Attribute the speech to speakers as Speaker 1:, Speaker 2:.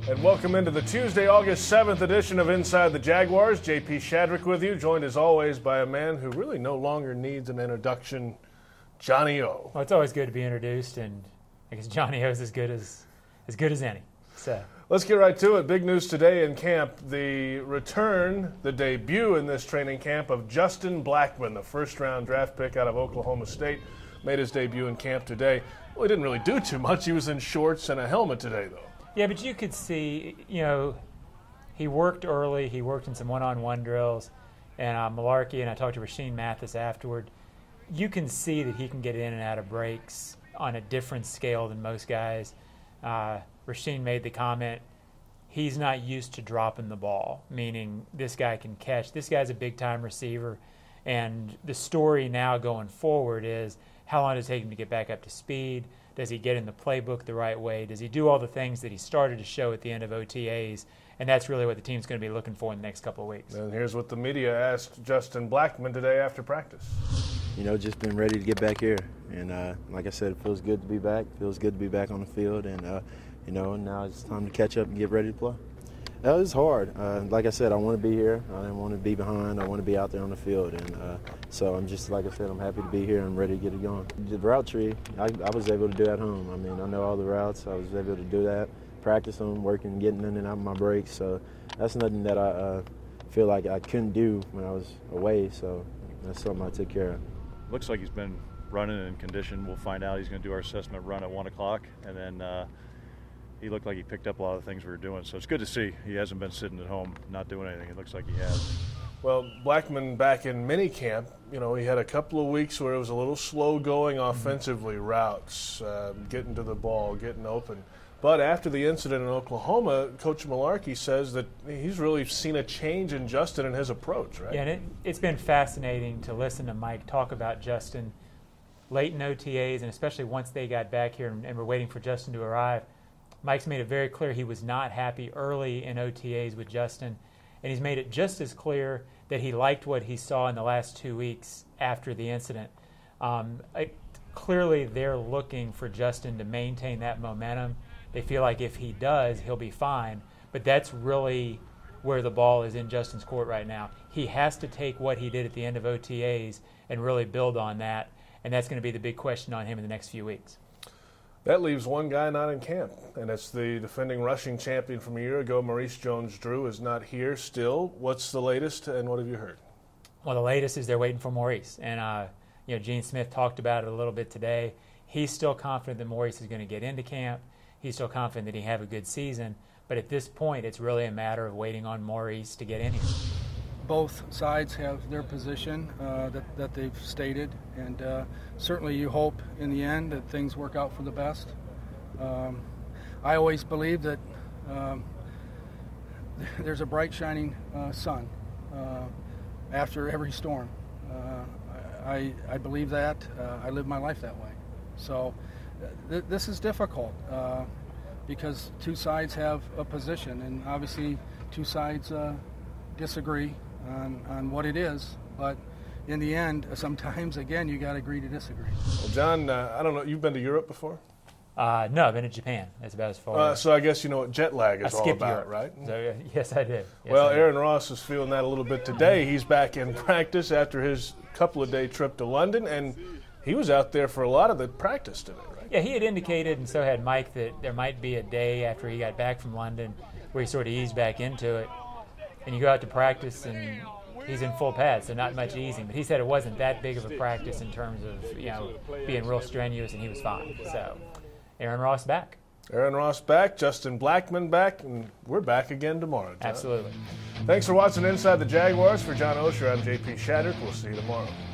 Speaker 1: And welcome into the Tuesday, August 7th edition of Inside the Jaguars. J.P. Shadrick with you, joined as always by a man who really no longer needs an introduction, Johnny O.
Speaker 2: Well, it's always good to be introduced, and I guess Johnny O is as good as any. So
Speaker 1: let's get right to it. Big news today in camp: the return, the debut in this training camp of Justin Blackmon, the first-round draft pick out of Oklahoma State, made his debut in camp today. Well, he didn't really do too much. He was in shorts and a helmet today, though.
Speaker 2: Yeah, but you could see, he worked early. He worked in some one-on-one drills. And Malarkey, and I talked to Rashean Mathis afterward, you can see that he can get in and out of breaks on a different scale than most guys. Rashean made the comment, he's not used to dropping the ball, meaning this guy can catch. This guy's a big-time receiver. And the story now going forward is how long does it take him to get back up to speed? Does he get in the playbook the right way? Does he do all the things that he started to show at the end of OTAs? And that's really what the team's going to be looking for in the next couple of weeks.
Speaker 1: And here's what the media asked Justin Blackmon today after practice.
Speaker 3: Just been ready to get back here. And like I said, it feels good to be back. It feels good to be back on the field. And, now it's time to catch up and get ready to play. It was hard. Like I said, I want to be here. I didn't want to be behind. I want to be out there on the field. And so I'm just, like I said, I'm happy to be here. I'm ready to get it going. The route tree, I was able to do at home. I mean, I know all the routes. I was able to do that, practice them, working, getting in and out of my breaks. So that's nothing that I feel like I couldn't do when I was away. So that's something I took care of.
Speaker 4: Looks like he's been running in condition. We'll find out. He's going to do our assessment run at 1 o'clock. And then he looked like he picked up a lot of the things we were doing. So it's good to see he hasn't been sitting at home not doing anything. It looks like he has.
Speaker 1: Well, Blackmon back in minicamp, he had a couple of weeks where it was a little slow going offensively, routes, getting to the ball, getting open. But after the incident in Oklahoma, Coach Malarkey says that he's really seen a change in Justin and his approach, right?
Speaker 2: Yeah, and it's been fascinating to listen to Mike talk about Justin late in OTAs, and especially once they got back here and were waiting for Justin to arrive. Mike's made it very clear he was not happy early in OTAs with Justin, and he's made it just as clear that he liked what he saw in the last 2 weeks after the incident. Clearly, they're looking for Justin to maintain that momentum. They feel like if he does, he'll be fine, but that's really where the ball is in Justin's court right now. He has to take what he did at the end of OTAs and really build on that, and that's going to be the big question on him in the next few weeks.
Speaker 1: That leaves one guy not in camp, and it's the defending rushing champion from a year ago, Maurice Jones-Drew, is not here still. What's the latest, and what have you heard?
Speaker 2: Well, the latest is they're waiting for Maurice, and Gene Smith talked about it a little bit today. He's still confident that Maurice is going to get into camp. He's still confident that he have a good season, but at this point, it's really a matter of waiting on Maurice to get in here.
Speaker 5: Both sides have their position that they've stated, and certainly you hope in the end that things work out for the best. I always believe that there's a bright shining sun after every storm. I believe that. I live my life that way. So this is difficult because two sides have a position, and obviously two sides disagree on what it is, but in the end, sometimes, again, you got to agree to disagree.
Speaker 1: Well, John, I don't know, you've been to Europe before?
Speaker 2: No, I've been to Japan. That's about as far.
Speaker 1: So I guess you know what jet lag is all about,
Speaker 2: Europe.
Speaker 1: Right?
Speaker 2: So, yes, I did. Yes,
Speaker 1: well, Aaron Ross is feeling that a little bit today. He's back in practice after his couple-of-day trip to London, and he was out there for a lot of the practice today, right?
Speaker 2: Yeah, he had indicated, and so had Mike, that there might be a day after he got back from London where he sort of eased back into it. And you go out to practice, and he's in full pads, so not much easing. But he said it wasn't that big of a practice in terms of being real strenuous, and he was fine. So Aaron Ross back.
Speaker 1: Aaron Ross back, Justin Blackmon back, and we're back again tomorrow, John.
Speaker 2: Absolutely.
Speaker 1: Thanks for watching Inside the Jaguars. For John Osher, I'm J.P. Shadrick. We'll see you tomorrow.